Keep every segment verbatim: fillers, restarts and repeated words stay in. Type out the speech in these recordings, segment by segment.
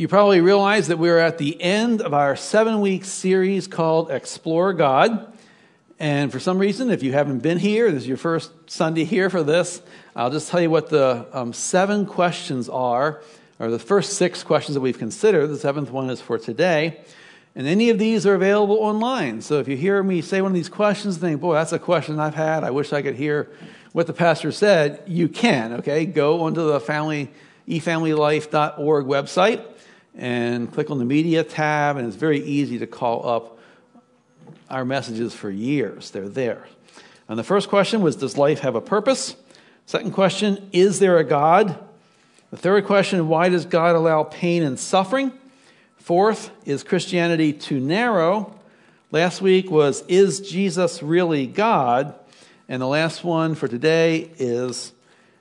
You probably realize that we're at the end of our seven-week series called Explore God. And for some reason, if you haven't been here, this is your first Sunday here for this, I'll just tell you what the um, seven questions are, or the first six questions that we've considered. The seventh one is for today. And any of these are available online. So if you hear me say one of these questions and think, boy, that's a question I've had, I wish I could hear what the pastor said, you can, okay? Go onto the family, e family life dot org website and click on the media tab, and it's very easy to call up our messages for years. They're there. And the first question was, does life have a purpose? Second question, is there a God? The third question, why does God allow pain and suffering? Fourth, is Christianity too narrow? Last week was, is Jesus really God? And the last one for today is,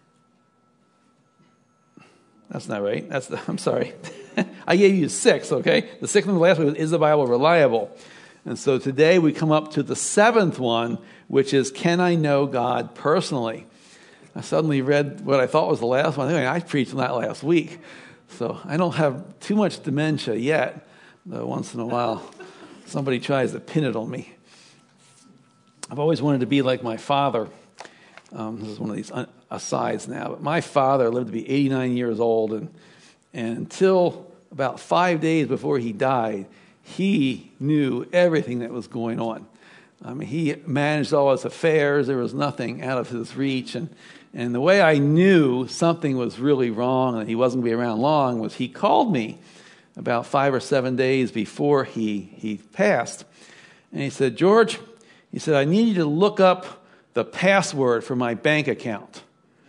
that's not right. That's the, I'm sorry. I gave you six, okay? The sixth one last week was, is the Bible reliable? And so today we come up to the seventh one, which is, can I know God personally? I suddenly read what I thought was the last one. Anyway, I preached on that last week. So I don't have too much dementia yet, though once in a while somebody tries to pin it on me. I've always wanted to be like my father. Um, this is one of these asides now. But my father lived to be eighty-nine years old, and, and until about five days before he died, he knew everything that was going on. I mean, he managed all his affairs. There was nothing out of his reach. And, and the way I knew something was really wrong and he wasn't going to be around long was he called me about five or seven days before he, he passed. And he said, George, he said, I need you to look up the password for my bank account.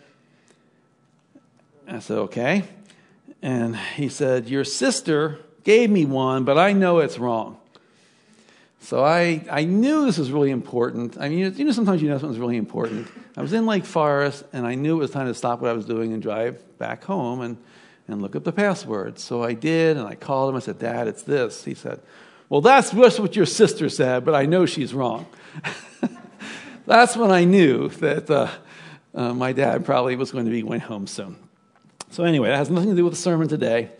I said, okay. And he said, your sister gave me one, but I know it's wrong. So I, I knew this was really important. I mean, you know, sometimes you know something's really important. I was in Lake Forest, and I knew it was time to stop what I was doing and drive back home and, and look up the password. So I did, and I called him. I said, Dad, it's this. He said, well, that's just what your sister said, but I know she's wrong. That's when I knew that uh, uh, my dad probably was going to be going home soon. So anyway, that has nothing to do with the sermon today.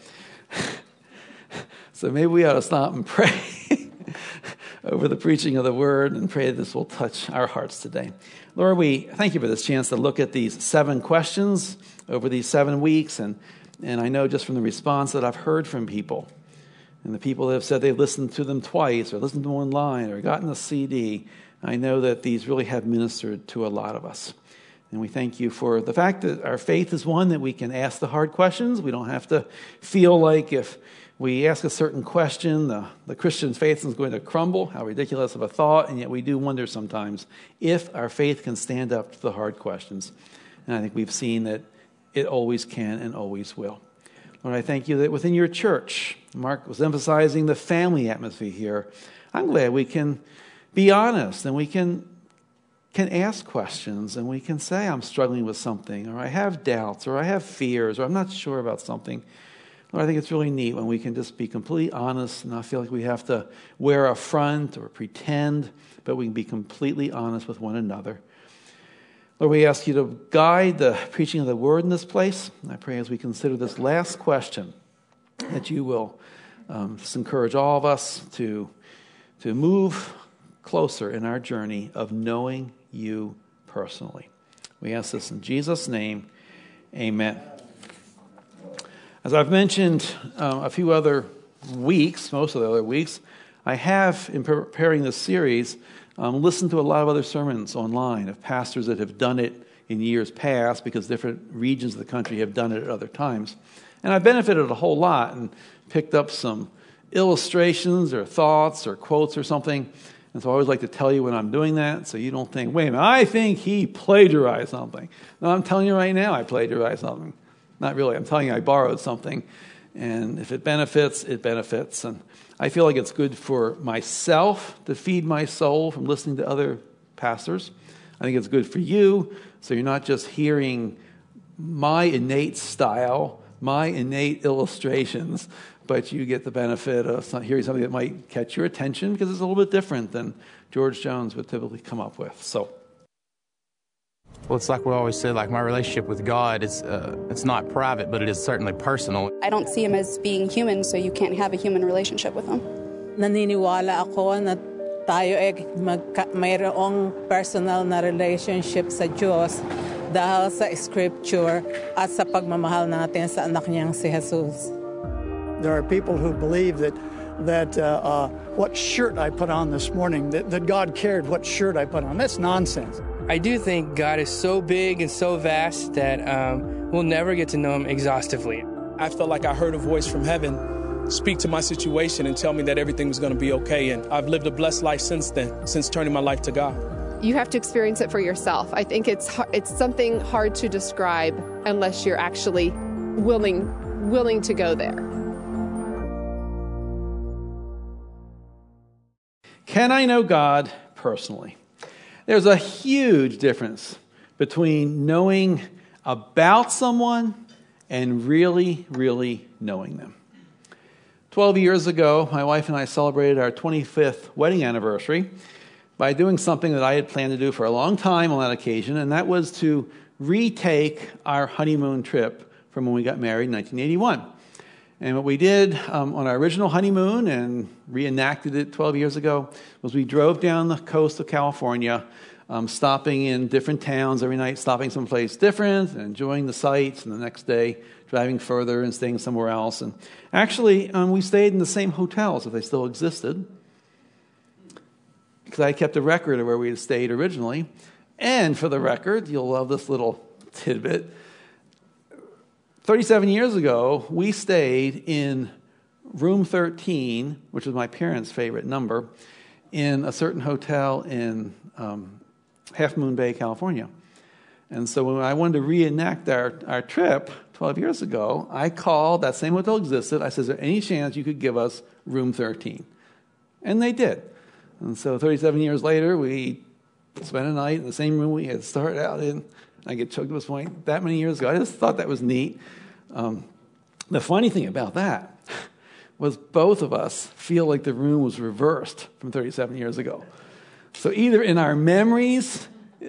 So maybe we ought to stop and pray over the preaching of the word and pray that this will touch our hearts today. Lord, we thank you for this chance to look at these seven questions over these seven weeks. And, and I know just from the response that I've heard from people, and the people that have said they've listened to them twice or listened to them online or gotten a C D, I know that these really have ministered to a lot of us. And we thank you for the fact that our faith is one that we can ask the hard questions. We don't have to feel like if we ask a certain question, the, the Christian faith is going to crumble. How ridiculous of a thought. And yet we do wonder sometimes if our faith can stand up to the hard questions. And I think we've seen that it always can and always will. Lord, I thank you that within your church, Mark was emphasizing the family atmosphere here. I'm glad we can be honest and we can can ask questions and we can say, I'm struggling with something, or I have doubts, or I have fears, or I'm not sure about something. Lord, I think it's really neat when we can just be completely honest and not feel like we have to wear a front or pretend, but we can be completely honest with one another. Lord, we ask you to guide the preaching of the word in this place. I pray as we consider this last question that you will um, just encourage all of us to, to move closer in our journey of knowing you personally. We ask this in Jesus' name. Amen. As I've mentioned uh, a few other weeks, most of the other weeks, I have, in preparing this series, um, listened to a lot of other sermons online of pastors that have done it in years past because different regions of the country have done it at other times. And I've benefited a whole lot and picked up some illustrations or thoughts or quotes or something. And so I always like to tell you when I'm doing that so you don't think, wait a minute, I think he plagiarized something. No, I'm telling you right now I plagiarized something. Not really. I'm telling you I borrowed something. And if it benefits, it benefits. And I feel like it's good for myself to feed my soul from listening to other pastors. I think it's good for you so you're not just hearing my innate style, my innate illustrations, but you get the benefit of hearing something that might catch your attention because it's a little bit different than George Jones would typically come up with. So, Well, it's like we always said, like my relationship with God, is uh, it's not private, but it is certainly personal. I don't see him as being human, so you can't have a human relationship with him. Naniniwala ako na tayo ay magka- mayroong personal na relationship sa Diyos dahil sa Scripture at sa pagmamahal natin sa anak niyang si Jesus. There are people who believe that that uh, uh, what shirt I put on this morning, that, that God cared what shirt I put on. That's nonsense. I do think God is so big and so vast that um, we'll never get to know him exhaustively. I felt like I heard a voice from heaven speak to my situation and tell me that everything was going to be okay. And I've lived a blessed life since then, since turning my life to God. You have to experience it for yourself. I think it's it's something hard to describe unless you're actually willing willing to go there. Can I know God personally? There's a huge difference between knowing about someone and really, really knowing them. Twelve years ago, my wife and I celebrated our twenty-fifth wedding anniversary by doing something that I had planned to do for a long time on that occasion, and that was to retake our honeymoon trip from when we got married in nineteen eighty-one. And what we did um, on our original honeymoon and reenacted it twelve years ago was we drove down the coast of California, um, stopping in different towns every night, stopping someplace different and enjoying the sights, and the next day driving further and staying somewhere else. And actually, um, we stayed in the same hotels if they still existed, because I kept a record of where we had stayed originally. And for the record, you'll love this little tidbit, thirty-seven years ago, we stayed in room thirteen, which was my parents' favorite number, in a certain hotel in um, Half Moon Bay, California. And so when I wanted to reenact our, our trip twelve years ago, I called, that same hotel existed, I said, is there any chance you could give us room thirteen? And they did. And so thirty-seven years later, we spent a night in the same room we had started out in. I get choked at this point that many years ago. I just thought that was neat. Um, the funny thing about that was both of us feel like the room was reversed from thirty-seven years ago. So either in our memories,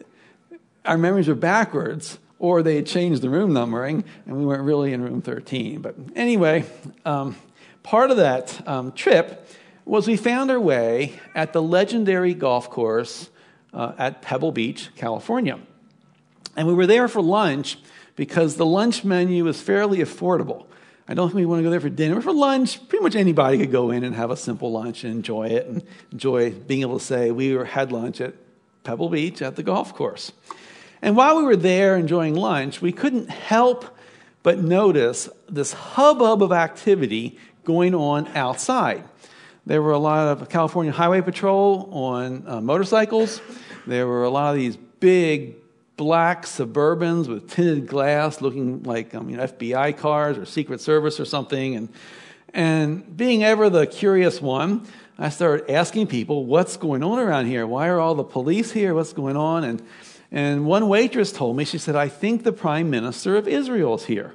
our memories were backwards, or they had changed the room numbering, and we weren't really in room thirteen. But anyway, um, part of that um, trip was we found our way at the legendary golf course uh, at Pebble Beach, California. And we were there for lunch because the lunch menu was fairly affordable. I don't think we want to go there for dinner. But for lunch, pretty much anybody could go in and have a simple lunch and enjoy it, and enjoy being able to say we were, had lunch at Pebble Beach at the golf course. And while we were there enjoying lunch, we couldn't help but notice this hubbub of activity going on outside. There were a lot of California Highway Patrol on uh, motorcycles. There were a lot of these big black Suburbans with tinted glass looking like um, you know, F B I cars or Secret Service or something. And, and being ever the curious one, I started asking people, what's going on around here? Why are all the police here? What's going on? And, and one waitress told me, she said, I think the Prime Minister of Israel is here.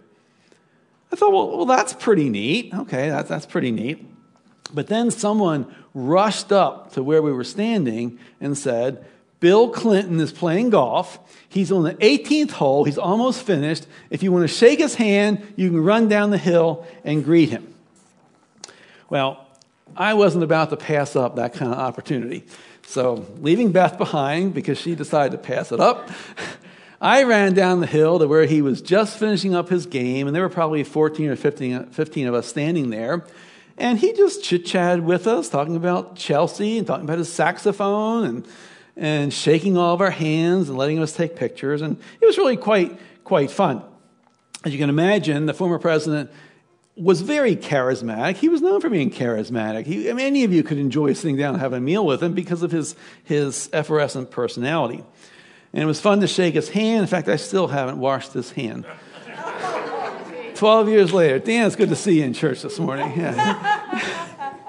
I thought, well, well that's pretty neat. Okay, that's, that's pretty neat. But then someone rushed up to where we were standing and said, Bill Clinton is playing golf. He's on the eighteenth hole. He's almost finished. If you want to shake his hand, you can run down the hill and greet him. Well, I wasn't about to pass up that kind of opportunity. So leaving Beth behind because she decided to pass it up, I ran down the hill to where he was just finishing up his game, and there were probably fourteen or fifteen, fifteen of us standing there. And he just chit-chatted with us, talking about Chelsea and talking about his saxophone and and shaking all of our hands and letting us take pictures. And it was really quite, quite fun. As you can imagine, the former president was very charismatic. He was known for being charismatic. He, I mean, any of you could enjoy sitting down and having a meal with him because of his, his effervescent personality. And it was fun to shake his hand. In fact, I still haven't washed his hand. Twelve years later. Dan, it's good to see you in church this morning. Yeah.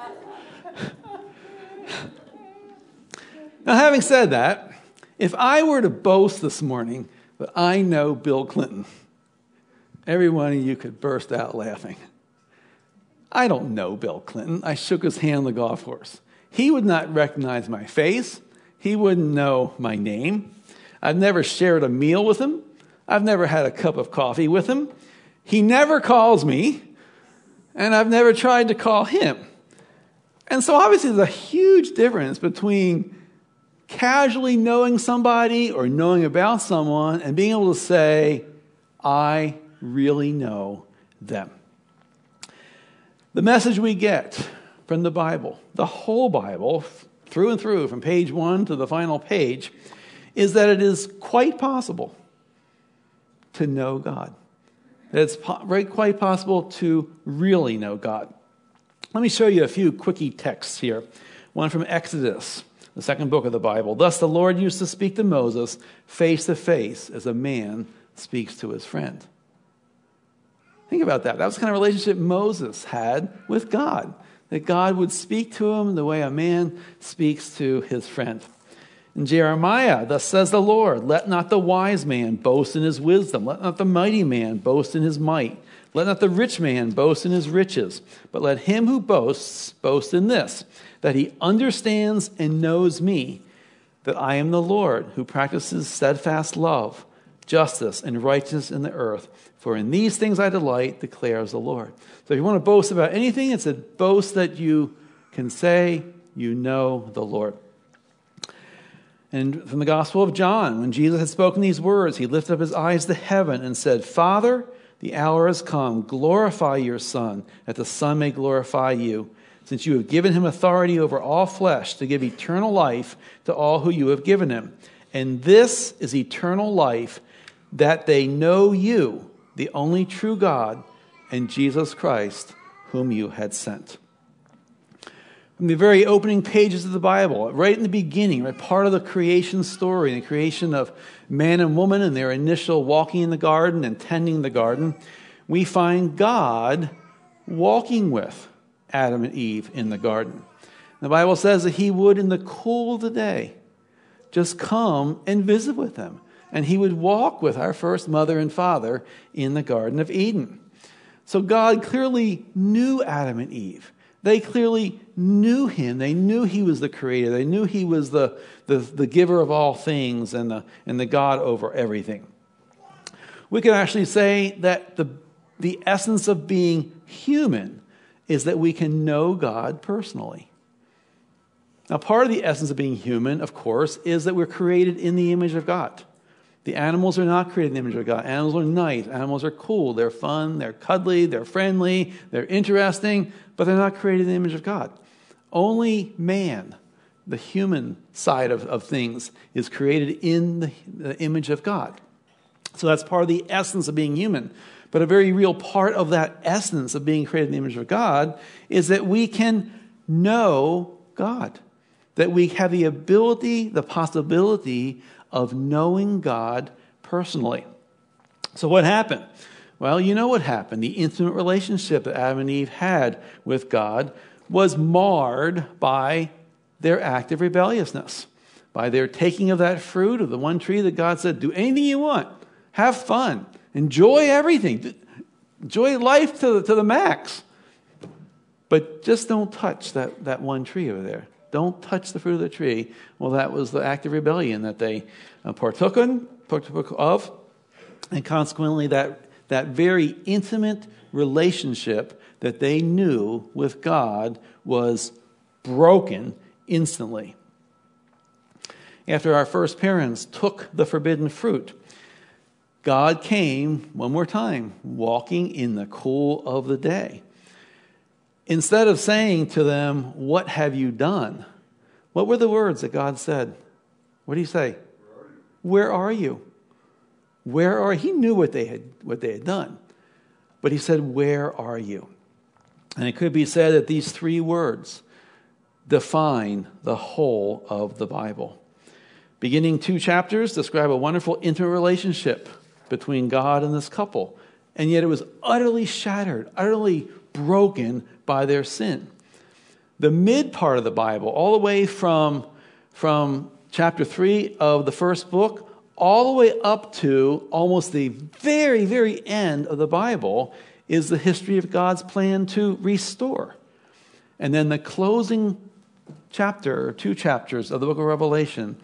Now, having said that, if I were to boast this morning that I know Bill Clinton, every one of you could burst out laughing. I don't know Bill Clinton. I shook his hand on the golf course. He would not recognize my face. He wouldn't know my name. I've never shared a meal with him. I've never had a cup of coffee with him. He never calls me, and I've never tried to call him. And so obviously there's a huge difference between casually knowing somebody or knowing about someone and being able to say, I really know them. The message we get from the Bible, the whole Bible, through and through, from page one to the final page, is that it is quite possible to know God. That it's po- right, quite possible to really know God. Let me show you a few quickie texts here. One from Exodus, the second book of the Bible. Thus the Lord used to speak to Moses face to face as a man speaks to his friend. Think about that. That was the kind of relationship Moses had with God. That God would speak to him the way a man speaks to his friend. In Jeremiah, thus says the Lord, let not the wise man boast in his wisdom. Let not the mighty man boast in his might. Let not the rich man boast in his riches. But let him who boasts boast in this, that he understands and knows me, that I am the Lord who practices steadfast love, justice, and righteousness in the earth. For in these things I delight, declares the Lord. So if you want to boast about anything, it's a boast that you can say you know the Lord. And from the Gospel of John, when Jesus had spoken these words, he lifted up his eyes to heaven and said, Father, the hour has come. Glorify your Son, that the Son may glorify you, since you have given him authority over all flesh to give eternal life to all who you have given him. And this is eternal life, that they know you, the only true God, and Jesus Christ, whom you had sent. From the very opening pages of the Bible, right in the beginning, right, part of the creation story, the creation of man and woman and their initial walking in the garden and tending the garden, we find God walking with Adam and Eve in the garden. The Bible says that he would, in the cool of the day, just come and visit with them. And he would walk with our first mother and father in the Garden of Eden. So God clearly knew Adam and Eve. They clearly knew him. They knew he was the creator. They knew he was the, the, the giver of all things and the, and the God over everything. We can actually say that the, the essence of being human is that we can know God personally. Now, part of the essence of being human, of course, is that we're created in the image of God. The animals are not created in the image of God. Animals are nice. Animals are cool. They're fun. They're cuddly. They're friendly. They're interesting. But they're not created in the image of God. Only man, the human side of, of things, is created in the, the image of God. So that's part of the essence of being human. But a very real part of that essence of being created in the image of God is that we can know God. That we have the ability, the possibility of knowing God personally. So what happened? Well, you know what happened. The intimate relationship that Adam and Eve had with God was marred by their act of rebelliousness, by their taking of that fruit of the one tree that God said, do anything you want, have fun, enjoy everything, enjoy life to the, to the max, but just don't touch that, that one tree over there. Don't touch the fruit of the tree. Well, that was the act of rebellion that they uh, partook, in, partook of, and consequently that, that very intimate relationship that they knew with God was broken instantly. After our first parents took the forbidden fruit, God came one more time, walking in the cool of the day. Instead of saying to them, what have you done? What were the words that God said? What did he say? Where are you? Where are you? He knew what they had what they had done. But he said, where are you? And it could be said that these three words define the whole of the Bible. Beginning two chapters describe a wonderful intimate relationship between God and this couple. And yet it was utterly shattered, utterly broken by their sin. The mid part of the Bible, all the way from, from chapter three of the first book, all the way up to almost the very, very end of the Bible, is the history of God's plan to restore. And then the closing chapter, or two chapters of the book of Revelation,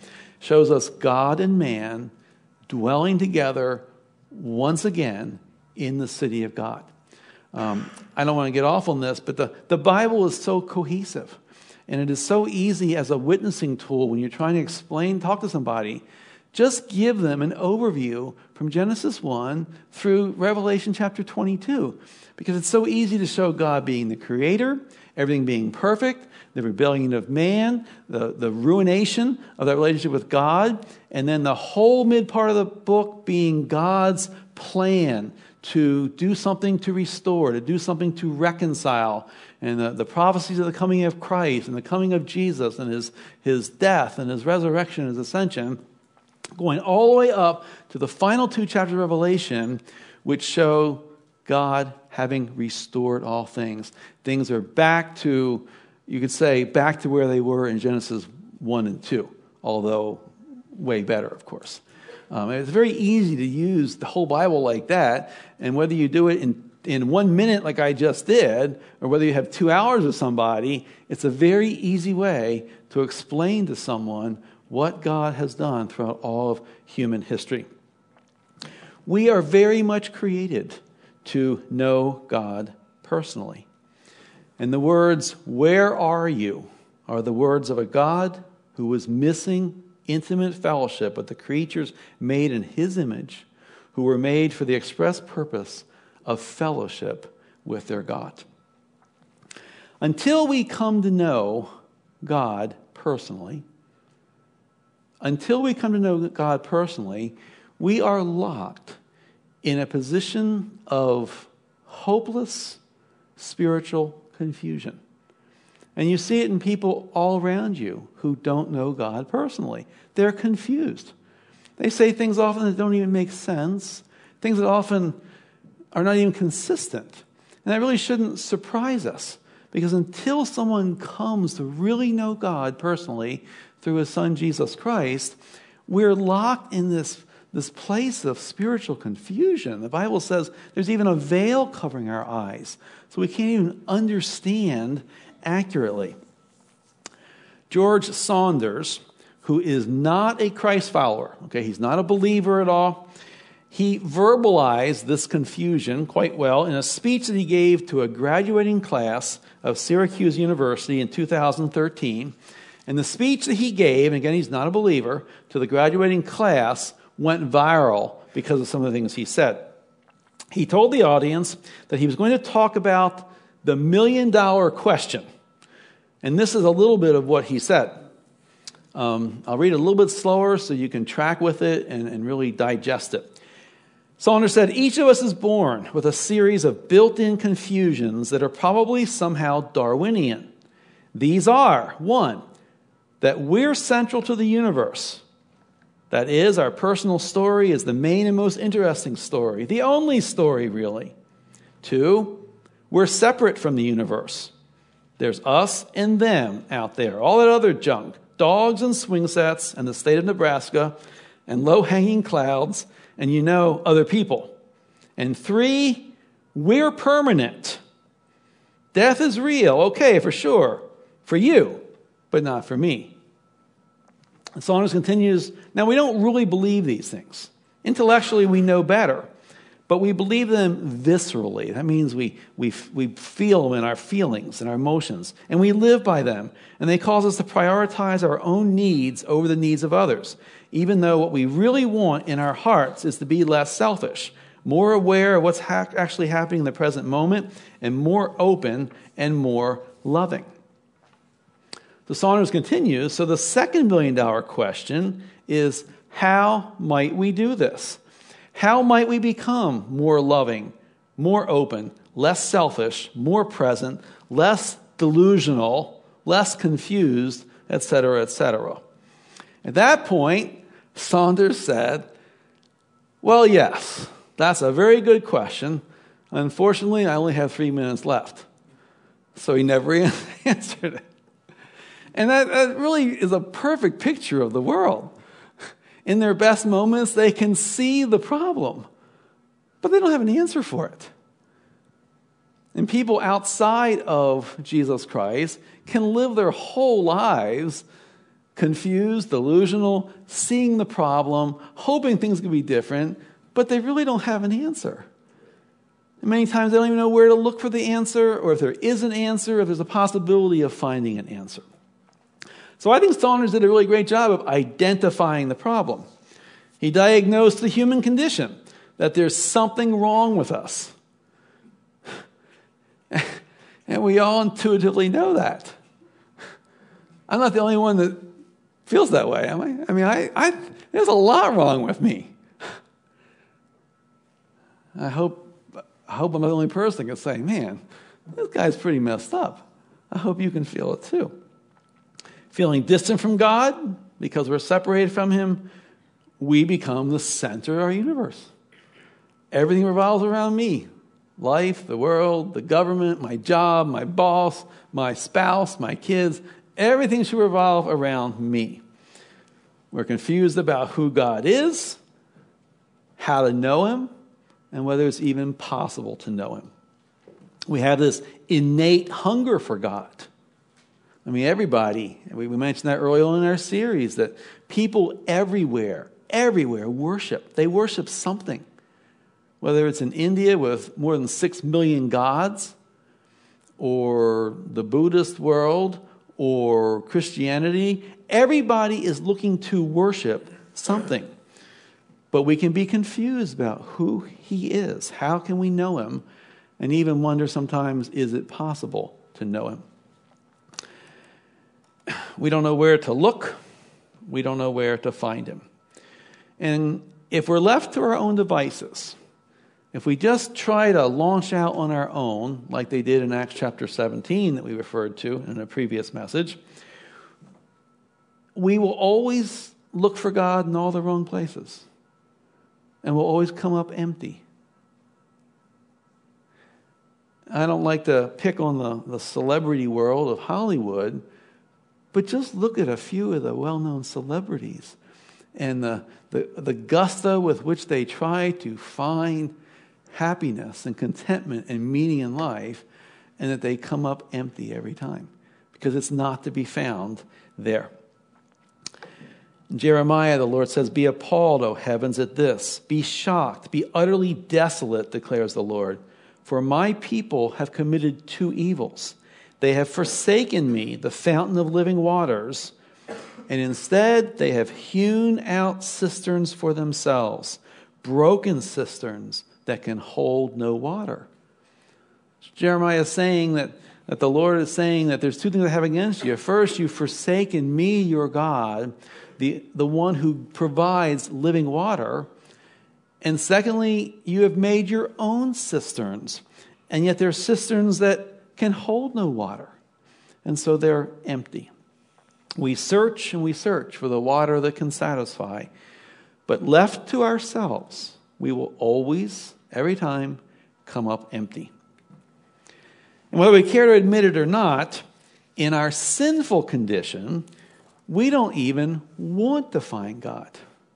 shows us God and man dwelling together once again in the city of God. Um, I don't want to get off on this, but the, the Bible is so cohesive. And it is so easy as a witnessing tool when you're trying to explain, talk to somebody, just give them an overview from Genesis one through Revelation chapter twenty-two. Because it's so easy to show God being the creator, everything being perfect, the rebellion of man, the, the ruination of that relationship with God, and then the whole mid part of the book being God's plan to do something to restore, to do something to reconcile, and the, the prophecies of the coming of Christ and the coming of Jesus and his, his death and his resurrection and his ascension, going all the way up to the final two chapters of Revelation, which show God having restored all things. Things are back to, you could say, back to where they were in Genesis one and two, although way better, of course. Um, it's very easy to use the whole Bible like that, and whether you do it in, in one minute like I just did, or whether you have two hours with somebody, it's a very easy way to explain to someone what God has done throughout all of human history. We are very much created to know God personally. And the words, "Where are you?" are the words of a God who was missing intimate fellowship with the creatures made in his image, who were made for the express purpose of fellowship with their God. Until we come to know God personally, until we come to know God personally, we are locked in a position of hopeless spiritual confusion. And you see it in people all around you who don't know God personally. They're confused. They say things often that don't even make sense, things that often are not even consistent. And that really shouldn't surprise us, because until someone comes to really know God personally through his Son Jesus Christ, we're locked in this, this place of spiritual confusion. The Bible says there's even a veil covering our eyes, so we can't even understand accurately. George Saunders, who is not a Christ follower, okay, he's not a believer at all, he verbalized this confusion quite well in a speech that he gave to a graduating class of Syracuse University in two thousand thirteen. And the speech that he gave, and again, he's not a believer, to the graduating class went viral because of some of the things he said. He told the audience that he was going to talk about the million dollar question. And this is a little bit of what he said. Um, I'll read it a little bit slower so you can track with it and, and really digest it. Saunders said, "Each of us is born with a series of built-in confusions that are probably somehow Darwinian. These are, one, that we're central to the universe. That is, our personal story is the main and most interesting story, the only story, really. Two, we're separate from the universe. There's us and them out there, all that other junk, dogs and swing sets and the state of Nebraska and low-hanging clouds and, you know, other people. And three, we're permanent. Death is real, okay, for sure, for you, but not for me." And Saunders continues, "Now, we don't really believe these things. Intellectually, we know better. But we believe them viscerally. That means we, we, we feel them in our feelings and our emotions. And we live by them. And they cause us to prioritize our own needs over the needs of others, even though what we really want in our hearts is to be less selfish, more aware of what's ha- actually happening in the present moment, and more open and more loving." So Saunders continues, so the second million dollar question is, how might we do this? How might we become more loving, more open, less selfish, more present, less delusional, less confused, et cetera, et cetera? At that point, Saunders said, "Well, yes, that's a very good question. Unfortunately, I only have three minutes left." So he never answered it. And that, that really is a perfect picture of the world. In their best moments, they can see the problem, but they don't have an answer for it. And people outside of Jesus Christ can live their whole lives confused, delusional, seeing the problem, hoping things could be different, but they really don't have an answer. And many times they don't even know where to look for the answer, or if there is an answer, if there's a possibility of finding an answer. So I think Saunders did a really great job of identifying the problem. He diagnosed the human condition, that there's something wrong with us. And we all intuitively know that. I'm not the only one that feels that way, am I? I mean, I, I there's a lot wrong with me. I hope, I hope I'm the only person that can say, man, this guy's pretty messed up. I hope you can feel it too. Feeling distant from God because we're separated from him, we become the center of our universe. Everything revolves around me. Life, the world, the government, my job, my boss, my spouse, my kids, everything should revolve around me. We're confused about who God is, how to know him, and whether it's even possible to know him. We have this innate hunger for God. I mean, everybody, we mentioned that earlier on in our series, that people everywhere, everywhere worship. They worship something. Whether it's in India with more than six million gods, or the Buddhist world, or Christianity, everybody is looking to worship something. But we can be confused about who he is. How can we know him? And even wonder sometimes, is it possible to know him? We don't know where to look. We don't know where to find him. And if we're left to our own devices, if we just try to launch out on our own, like they did in Acts chapter seventeen that we referred to in a previous message, we will always look for God in all the wrong places. And we'll always come up empty. I don't like to pick on the, the celebrity world of Hollywood, but just look at a few of the well-known celebrities and the, the, the gusto with which they try to find happiness and contentment and meaning in life, and that they come up empty every time because it's not to be found there. In Jeremiah, the Lord says, "Be appalled, O heavens, at this. Be shocked, be utterly desolate, declares the Lord. For my people have committed two evils. They have forsaken me, the fountain of living waters, and instead they have hewn out cisterns for themselves, broken cisterns that can hold no water." Jeremiah is saying that, that the Lord is saying that there's two things I have against you. First, you've forsaken me, your God, the, the one who provides living water. And secondly, you have made your own cisterns, and yet they're cisterns that can hold no water. And so they're empty. We search and we search for the water that can satisfy, but left to ourselves, we will always, every time, come up empty. And whether we care to admit it or not, in our sinful condition, we don't even want to find God.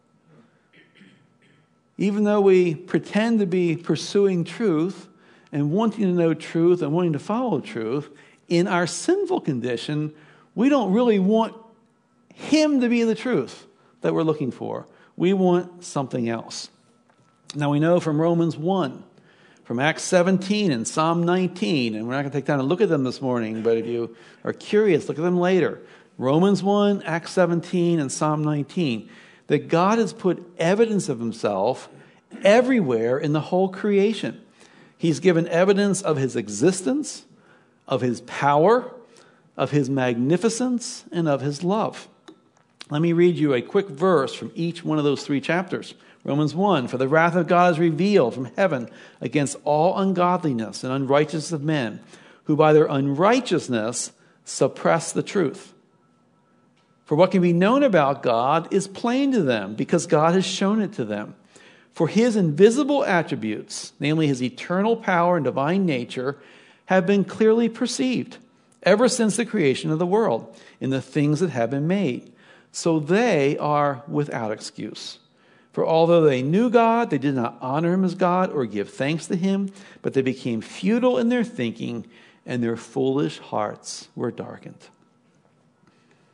Even though we pretend to be pursuing truth and wanting to know truth and wanting to follow truth, in our sinful condition, we don't really want him to be the truth that we're looking for. We want something else. Now we know from Romans one, from Acts seventeen and Psalm nineteen, and we're not going to take time to look at them this morning, but if you are curious, look at them later. Romans one, Acts seventeen, and Psalm nineteen. That God has put evidence of himself everywhere in the whole creation. He's given evidence of his existence, of his power, of his magnificence, and of his love. Let me read you a quick verse from each one of those three chapters. Romans one, "For the wrath of God is revealed from heaven against all ungodliness and unrighteousness of men, who by their unrighteousness suppress the truth. For what can be known about God is plain to them, because God has shown it to them. For his invisible attributes, namely his eternal power and divine nature, have been clearly perceived ever since the creation of the world in the things that have been made. So they are without excuse. For although they knew God, they did not honor him as God or give thanks to him, but they became futile in their thinking, and their foolish hearts were darkened."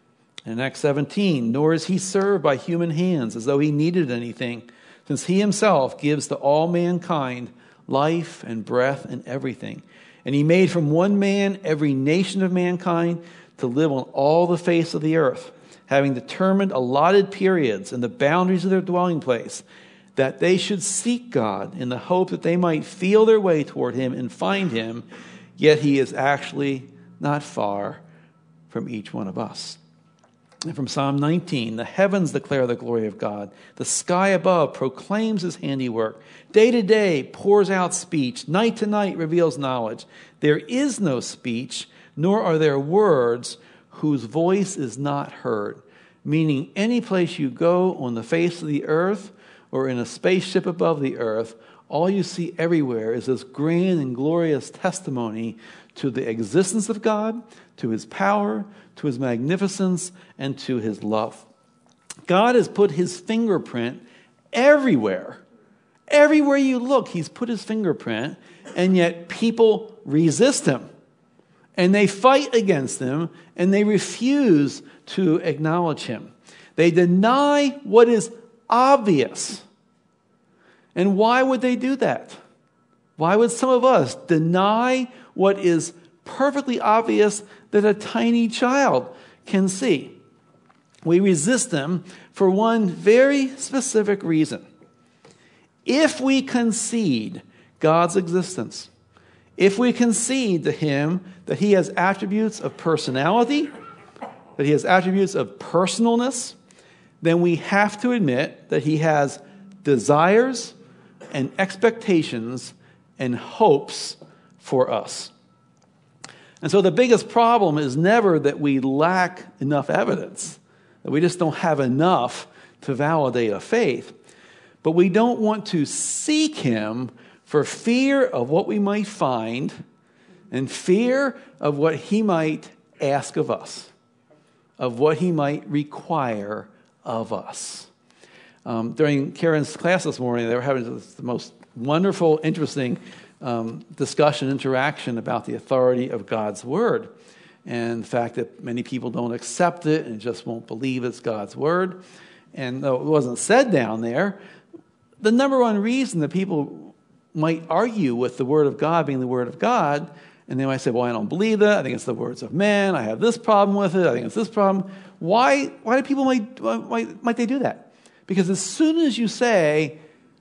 In Acts seventeen, nor is he served by human hands as though he needed anything, since he himself gives to all mankind life and breath and everything. And he made from one man every nation of mankind to live on all the face of the earth, having determined allotted periods and the boundaries of their dwelling place, that they should seek God in the hope that they might feel their way toward him and find him, yet he is actually not far from each one of us. And from Psalm nineteen, the heavens declare the glory of God. The sky above proclaims his handiwork. Day to day pours out speech. Night to night reveals knowledge. There is no speech, nor are there words whose voice is not heard. Meaning any place you go on the face of the earth or in a spaceship above the earth, all you see everywhere is this grand and glorious testimony to the existence of God, to his power, to his magnificence, and to his love. God has put his fingerprint everywhere. Everywhere you look, he's put his fingerprint, and yet people resist him. And they fight against him, and they refuse to acknowledge him. They deny what is obvious. And why would they do that? Why would some of us deny what is perfectly obvious that a tiny child can see? We resist them for one very specific reason. If we concede God's existence, if we concede to him that he has attributes of personality, that he has attributes of personalness, then we have to admit that he has desires and expectations and hopes for us. And so the biggest problem is never that we lack enough evidence, that we just don't have enough to validate a faith. But we don't want to seek him for fear of what we might find and fear of what he might ask of us, of what he might require of us. Um, during Karen's class this morning, they were having the most wonderful, interesting um, discussion, interaction about the authority of God's word and the fact that many people don't accept it and just won't believe it's God's word. And though it wasn't said down there, the number one reason that people might argue with the word of God being the word of God, and they might say, well, I don't believe that. I think it's the words of men. I have this problem with it. I think it's this problem. Why, why do people might, why might they do that? Because as soon as you say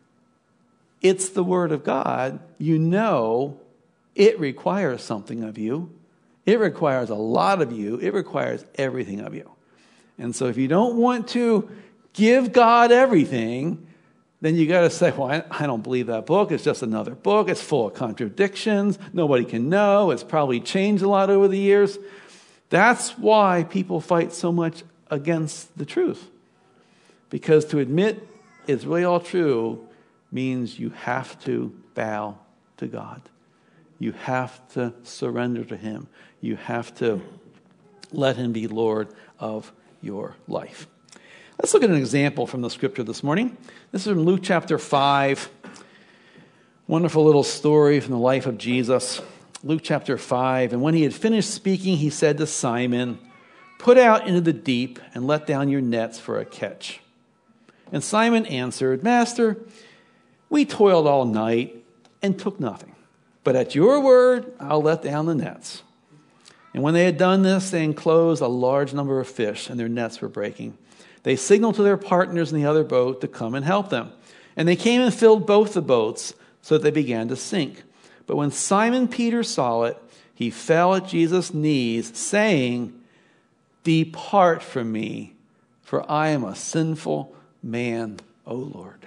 it's the word of God, you know it requires something of you. It requires a lot of you. It requires everything of you. And so if you don't want to give God everything, then you got to say, well, I, I don't believe that book. It's just another book. It's full of contradictions. Nobody can know. It's probably changed a lot over the years. That's why people fight so much against the truth. Because to admit it's really all true means you have to bow to God. You have to surrender to him. You have to let him be Lord of your life. Let's look at an example from the scripture this morning. This is from Luke chapter five. Wonderful little story from the life of Jesus. Luke chapter five. And when he had finished speaking, he said to Simon, "Put out into the deep and let down your nets for a catch." And Simon answered, "Master, we toiled all night and took nothing. But at your word, I'll let down the nets." And when they had done this, they enclosed a large number of fish, and their nets were breaking. They signaled to their partners in the other boat to come and help them. And they came and filled both the boats, so that they began to sink. But when Simon Peter saw it, he fell at Jesus' knees, saying, "Depart from me, for I am a sinful man, O Lord."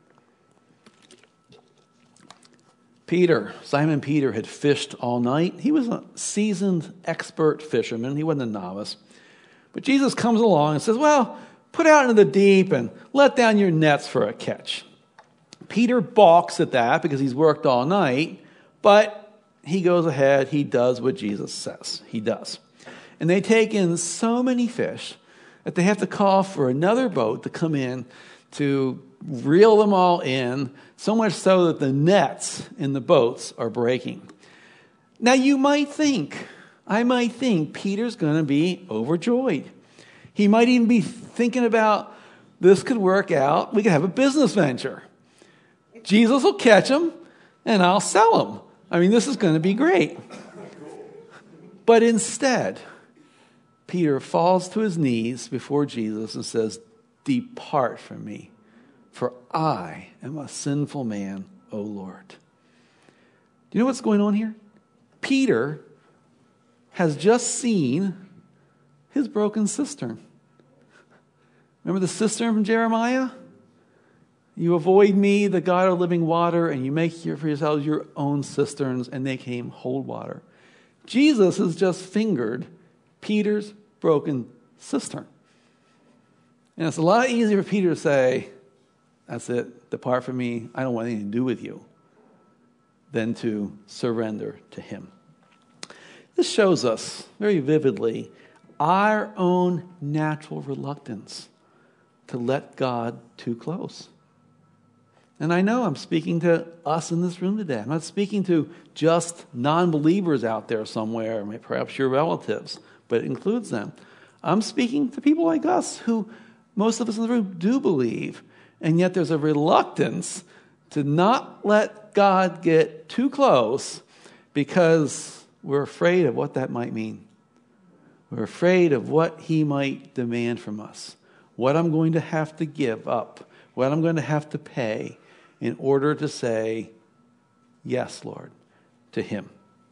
Peter, Simon Peter had fished all night. He was a seasoned, expert fisherman. He wasn't a novice. But Jesus comes along and says, well, put out into the deep and let down your nets for a catch. Peter balks at that because he's worked all night, but he goes ahead. He does what Jesus says. He does. And they take in so many fish that they have to call for another boat to come in to reel them all in, so much so that the nets in the boats are breaking. Now you might think, I might think Peter's going to be overjoyed. He might even be thinking about, this could work out. We could have a business venture. Jesus will catch him, and I'll sell him. I mean, this is going to be great. But instead, Peter falls to his knees before Jesus and says, depart from me, for I am a sinful man, O Lord. Do you know what's going on here? Peter has just seen his broken cistern. Remember the cistern from Jeremiah? You avoid me, the God of living water, and you make for yourselves your own cisterns, and they came hold water. Jesus has just fingered Peter's broken cistern. And it's a lot easier for Peter to say, that's it, depart from me, I don't want anything to do with you, than to surrender to him. This shows us very vividly our own natural reluctance to let God too close. And I know I'm speaking to us in this room today. I'm not speaking to just non-believers out there somewhere, perhaps your relatives, but it includes them. I'm speaking to people like us who, most of us in the room do believe, and yet there's a reluctance to not let God get too close because we're afraid of what that might mean. We're afraid of what he might demand from us, what I'm going to have to give up, what I'm going to have to pay in order to say, yes, Lord, to him.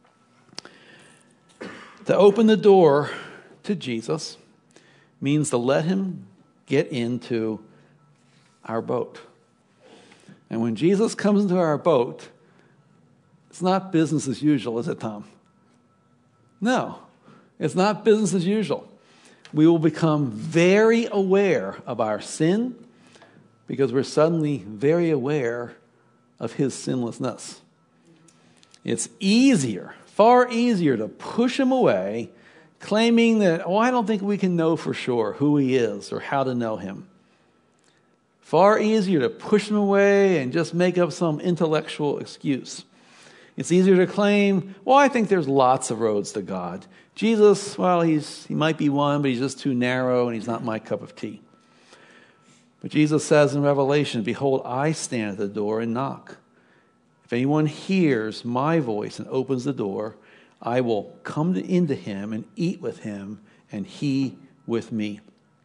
To open the door to Jesus means to let him get into our boat. And when Jesus comes into our boat, it's not business as usual, is it, Tom? No, it's not business as usual. We will become very aware of our sin because we're suddenly very aware of his sinlessness. It's easier, far easier to push him away, claiming that, oh, I don't think we can know for sure who he is or how to know him. Far easier to push him away and just make up some intellectual excuse. It's easier to claim, well, I think there's lots of roads to God. Jesus, well, he's he might be one, but he's just too narrow and he's not my cup of tea. But Jesus says in Revelation, behold, I stand at the door and knock. If anyone hears my voice and opens the door, I will come to, into him and eat with him and he with me.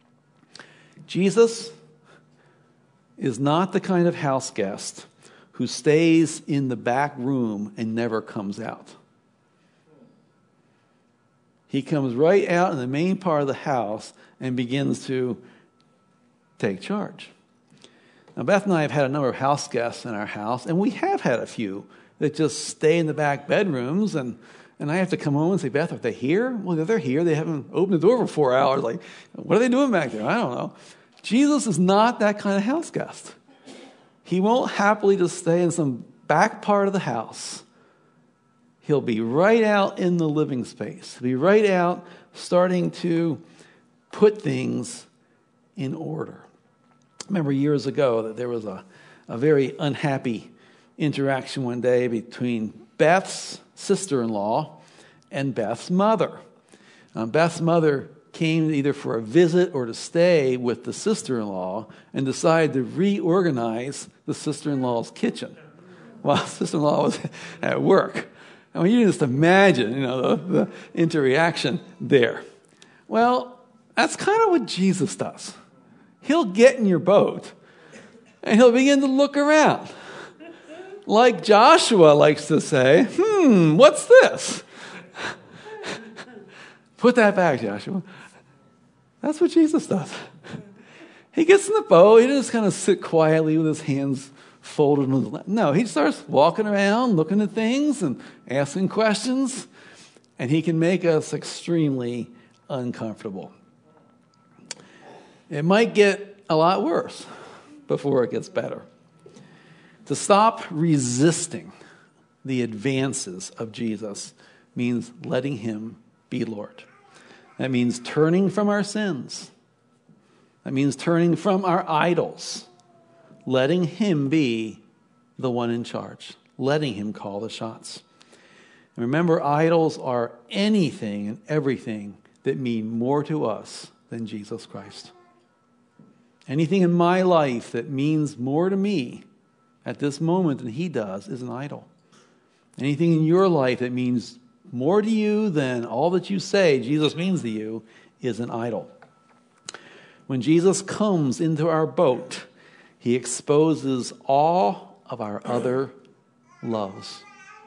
Jesus is not the kind of house guest who stays in the back room and never comes out. He comes right out in the main part of the house and begins to take charge. Now, Beth and I have had a number of house guests in our house, and we have had a few that just stay in the back bedrooms, and, and I have to come home and say, Beth, are they here? Well, they're here. They haven't opened the door for four hours. Like, what are they doing back there? I don't know. Jesus is not that kind of house guest. He won't happily just stay in some back part of the house. He'll be right out in the living space. He'll be right out starting to put things in order. I remember years ago that there was a, a very unhappy interaction one day between Beth's sister-in-law and Beth's mother. Um, Beth's mother came either for a visit or to stay with the sister-in-law and decided to reorganize the sister-in-law's kitchen while the sister-in-law was at work. I mean, you can just imagine, you know, the, the interaction there. Well, that's kind of what Jesus does. He'll get in your boat and he'll begin to look around. Like Joshua likes to say, hmm, what's this? Put that back, Joshua. That's what Jesus does. He gets in the boat. He doesn't just kind of sit quietly with his hands folded in his lap. No, he starts walking around, looking at things and asking questions, and he can make us extremely uncomfortable. It might get a lot worse before it gets better. To stop resisting the advances of Jesus means letting him be Lord. That means turning from our sins. That means turning from our idols. Letting him be the one in charge. Letting him call the shots. And remember, idols are anything and everything that mean more to us than Jesus Christ. Anything in my life that means more to me at this moment than he does is an idol. Anything in your life that means more to you than all that you say Jesus means to you is an idol. When Jesus comes into our boat, he exposes all of our other loves.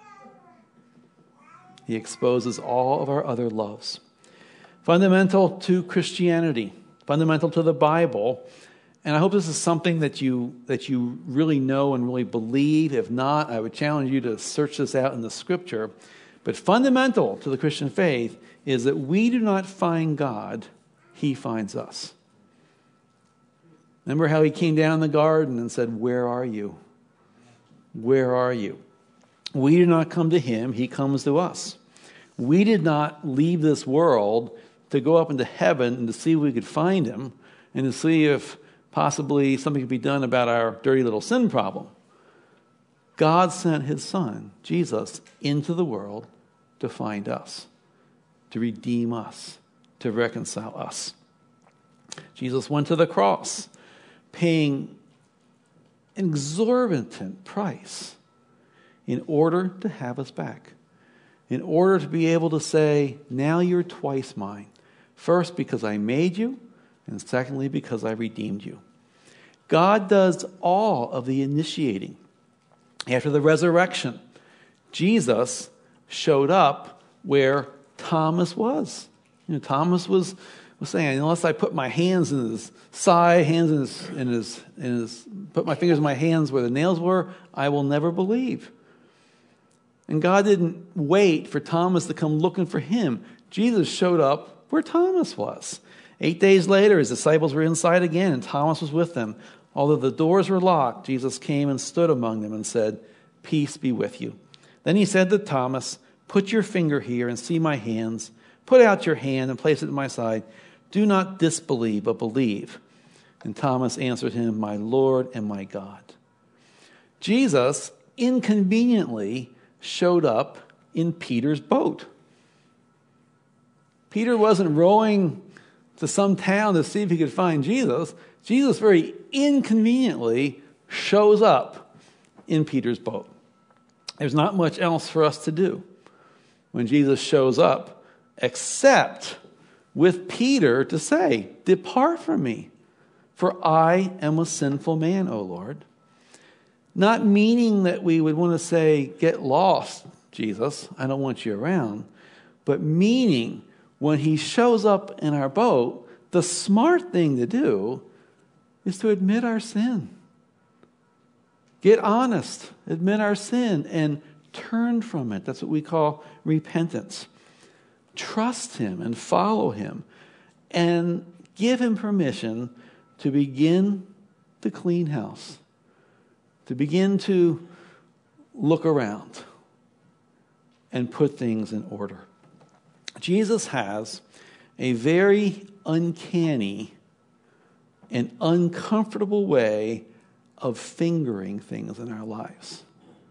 He exposes all of our other loves. Fundamental to Christianity, fundamental to the Bible, and I hope this is something that you that you really know and really believe. If not, I would challenge you to search this out in the Scripture. But fundamental to the Christian faith is that we do not find God, he finds us. Remember how he came down in the garden and said, "Where are you? Where are you?" We do not come to him, he comes to us. We did not leave this world to go up into heaven and to see if we could find him and to see if possibly something could be done about our dirty little sin problem. God sent his son, Jesus, into the world to find us, to redeem us, to reconcile us. Jesus went to the cross, paying an exorbitant price in order to have us back, in order to be able to say, now you're twice mine. First, because I made you, and secondly, because I redeemed you. God does all of the initiating. After the resurrection, Jesus showed up where Thomas was. You know, Thomas was, was saying, unless I put my hands in his side, hands in his, in his, in his, put my fingers in my hands where the nails were, I will never believe. And God didn't wait for Thomas to come looking for him. Jesus showed up where Thomas was. Eight days later, his disciples were inside again, and Thomas was with them. Although the doors were locked, Jesus came and stood among them and said, "Peace be with you." Then he said to Thomas, "Put your finger here and see my hands. Put out your hand and place it at my side. Do not disbelieve, but believe." And Thomas answered him, "My Lord and my God." Jesus inconveniently showed up in Peter's boat. Peter wasn't rowing to some town to see if he could find Jesus. Jesus very inconveniently shows up in Peter's boat. There's not much else for us to do when Jesus shows up except with Peter to say, "Depart from me, for I am a sinful man, O Lord." Not meaning that we would want to say, "Get lost, Jesus, I don't want you around," but meaning when he shows up in our boat, the smart thing to do is to admit our sin. Get honest, admit our sin, and turn from it. That's what we call repentance. Trust him and follow him, and give him permission to begin to clean house, to begin to look around and put things in order. Jesus has a very uncanny and uncomfortable way of fingering things in our lives.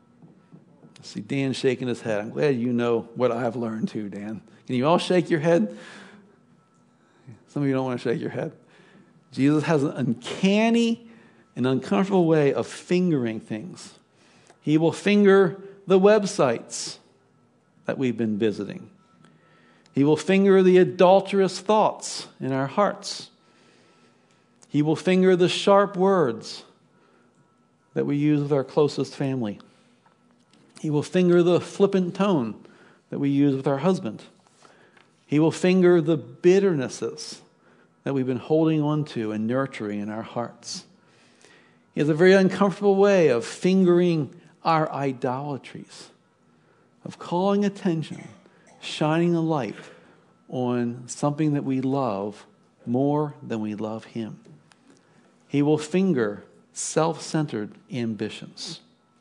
I see Dan shaking his head. I'm glad you know what I've learned too, Dan. Can you all shake your head? Some of you don't want to shake your head. Jesus has an uncanny and uncomfortable way of fingering things. He will finger the websites that we've been visiting. He will finger the adulterous thoughts in our hearts. He will finger the sharp words that we use with our closest family. He will finger the flippant tone that we use with our husband. He will finger the bitternesses that we've been holding on to and nurturing in our hearts. He has a very uncomfortable way of fingering our idolatries, of calling attention, shining a light on something that we love more than we love him. He will finger self-centered ambitions.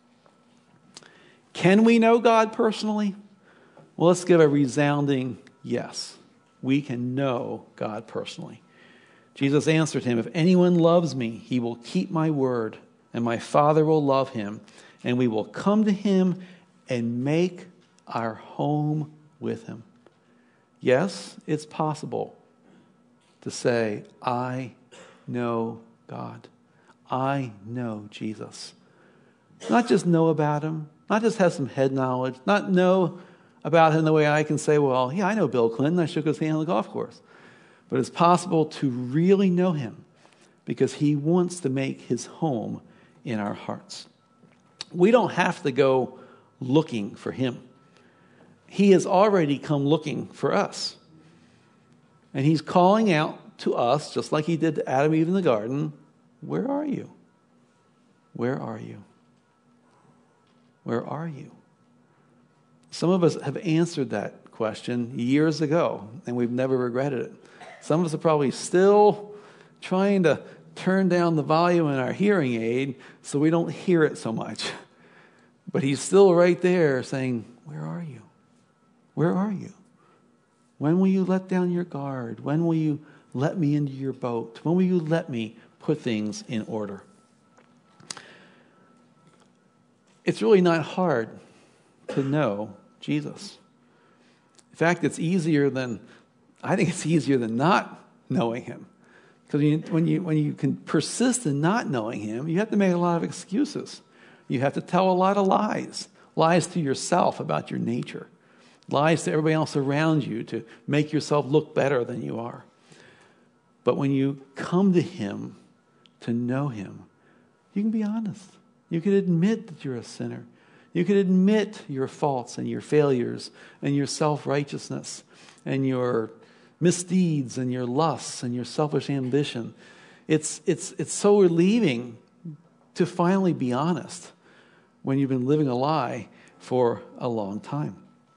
Can we know God personally? Well, let's give a resounding yes. We can know God personally. Jesus answered him, "If anyone loves me, he will keep my word, and my Father will love him, and we will come to him and make our home with him." Yes, it's possible to say, I know God. I know Jesus. Not just know about him, not just have some head knowledge, not know about him the way I can say, well, yeah, I know Bill Clinton. I shook his hand on the golf course. But it's possible to really know him because he wants to make his home in our hearts. We don't have to go looking for him. He has already come looking for us. And he's calling out to us, just like he did to Adam and Eve in the garden, where are you? Where are you? Where are you? Some of us have answered that question years ago, and we've never regretted it. Some of us are probably still trying to turn down the volume in our hearing aid so we don't hear it so much. But he's still right there saying, where are you? Where are you? When will you let down your guard? When will you let me into your boat? When will you let me put things in order? It's really not hard to know Jesus. In fact, it's easier than, I think it's easier than not knowing him. Because when you, when you can persist in not knowing him, you have to make a lot of excuses. You have to tell a lot of lies. Lies to yourself about your nature. Lies to everybody else around you to make yourself look better than you are. But when you come to him to know him, you can be honest. You can admit that you're a sinner. You can admit your faults and your failures and your self-righteousness and your misdeeds and your lusts and your selfish ambition. It's, it's, it's so relieving to finally be honest when you've been living a lie for a long time.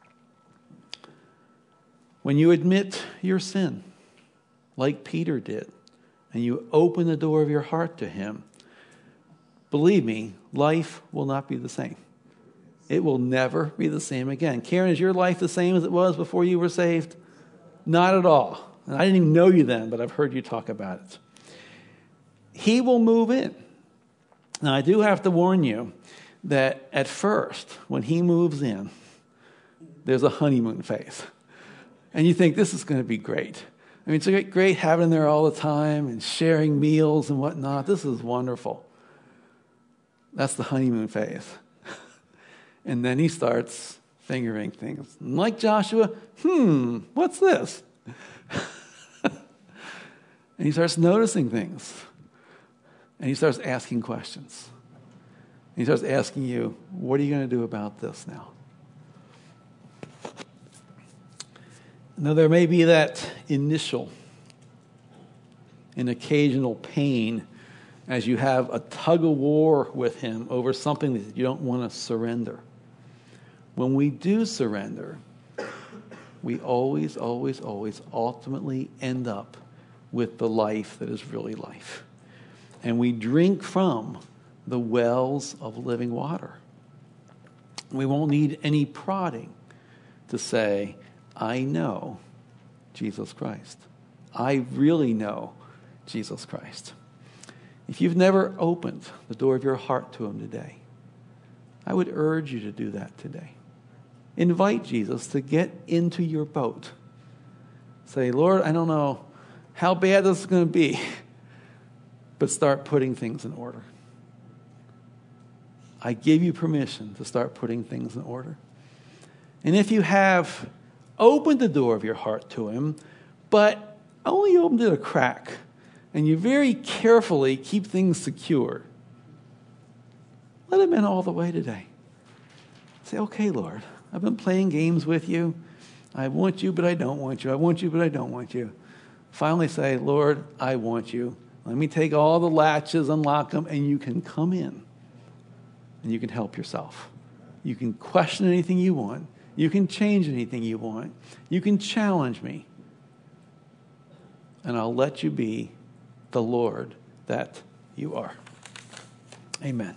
When you admit your sin, like Peter did, and you open the door of your heart to him, believe me, life will not be the same. It will never be the same again. Karen, is your life the same as it was before you were saved? Not at all. And I didn't even know you then, but I've heard you talk about it. He will move in. Now, I do have to warn you that at first, when he moves in, there's a honeymoon phase. And you think, this is going to be great. I mean, it's great having him there all the time and sharing meals and whatnot. This is wonderful. That's the honeymoon phase. And then he starts fingering things. And like Joshua, hmm, what's this? And he starts noticing things. And he starts asking questions. And he starts asking you, what are you going to do about this now? Now, there may be that initial and occasional pain as you have a tug of war with him over something that you don't want to surrender. When we do surrender, we always, always, always ultimately end up with the life that is really life. And we drink from the wells of living water. We won't need any prodding to say, I know Jesus Christ. I really know Jesus Christ. If you've never opened the door of your heart to him today, I would urge you to do that today. Invite Jesus to get into your boat. Say, Lord, I don't know how bad this is going to be, but start putting things in order. I give you permission to start putting things in order. And if you have opened the door of your heart to him, but only opened it a crack, and you very carefully keep things secure, let him in all the way today. Say, okay, Lord, I've been playing games with you. I want you, but I don't want you. I want you, but I don't want you. Finally say, Lord, I want you. Let me take all the latches, unlock them, and you can come in. And you can help yourself. You can question anything you want. You can change anything you want. You can challenge me. And I'll let you be the Lord that you are. Amen.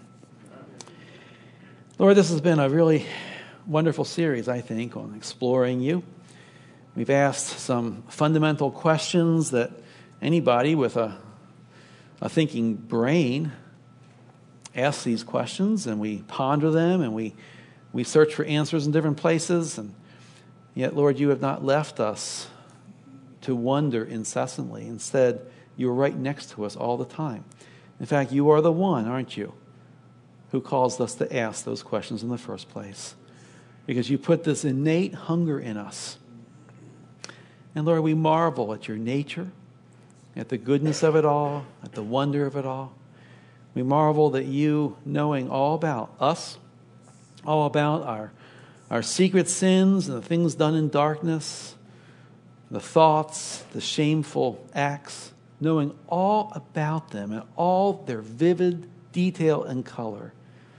Lord, this has been a really wonderful series, I think, on exploring you. We've asked some fundamental questions that anybody with a, a thinking brain asks these questions, and we ponder them, and we, we search for answers in different places. And yet, Lord, you have not left us to wonder incessantly. Instead, you're right next to us all the time. In fact, you are the one, aren't you, who calls us to ask those questions in the first place. Because you put this innate hunger in us. And Lord, we marvel at your nature, at the goodness of it all, at the wonder of it all. We marvel that you, knowing all about us, all about our, our secret sins and the things done in darkness, the thoughts, the shameful acts, knowing all about them and all their vivid detail and color,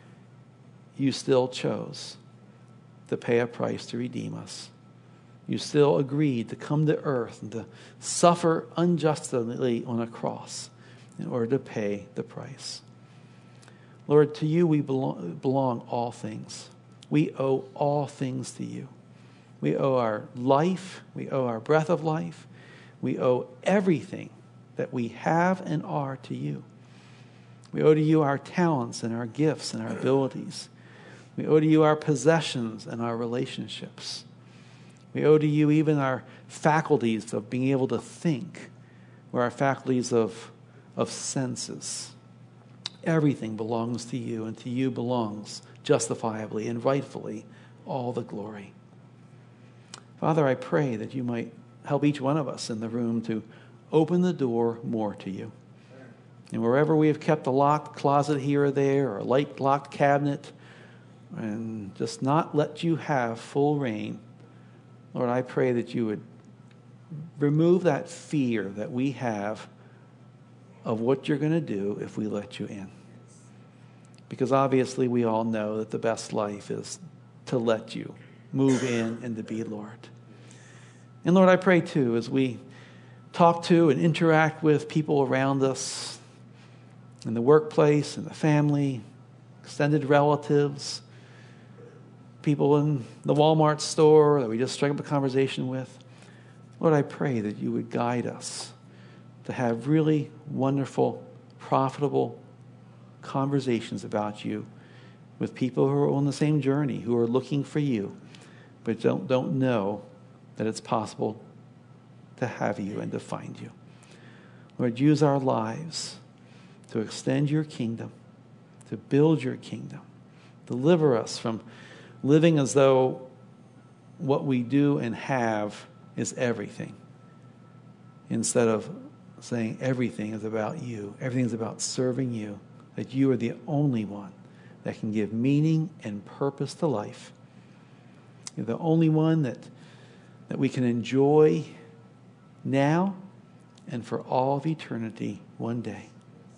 you still chose to pay a price to redeem us. You still agreed to come to earth and to suffer unjustly on a cross in order to pay the price. Lord, to you we belong, belong all things. We owe all things to you. We owe our life. We owe our breath of life. We owe everything that we have and are to you. We owe to you our talents and our gifts and our abilities. We owe to you our possessions and our relationships. We owe to you even our faculties of being able to think, or our faculties of, of senses. Everything belongs to you, and to you belongs justifiably and rightfully all the glory. Father, I pray that you might help each one of us in the room to open the door more to you. And wherever we have kept a locked closet here or there, or a light locked cabinet, and just not let you have full reign, Lord, I pray that you would remove that fear that we have of what you're going to do if we let you in. Because obviously we all know that the best life is to let you move in and to be Lord. And Lord, I pray too, as we talk to and interact with people around us in the workplace, in the family, extended relatives, people in the Walmart store that we just struck up a conversation with, Lord, I pray that you would guide us to have really wonderful, profitable conversations about you with people who are on the same journey, who are looking for you, but don't, don't know that it's possible to have you and to find you. Lord, use our lives to extend your kingdom, to build your kingdom. Deliver us from living as though what we do and have is everything, instead of saying everything is about you. Everything is about serving you, that you are the only one that can give meaning and purpose to life. You're the only one that, that we can enjoy now and for all of eternity one day.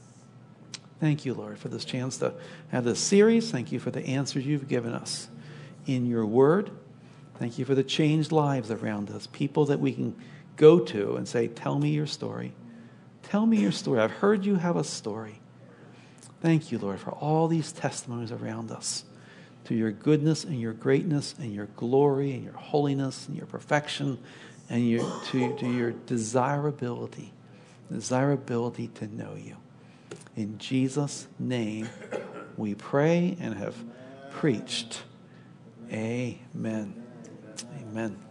Thank you, Lord, for this chance to have this series. Thank you for the answers you've given us in your word. Thank you for the changed lives around us, people that we can go to and say, tell me your story. Tell me your story. I've heard you have a story. Thank you, Lord, for all these testimonies around us to your goodness and your greatness and your glory and your holiness and your perfection and your, to, to your desirability, desirability to know you. In Jesus' name we pray and have preached. Amen. Amen.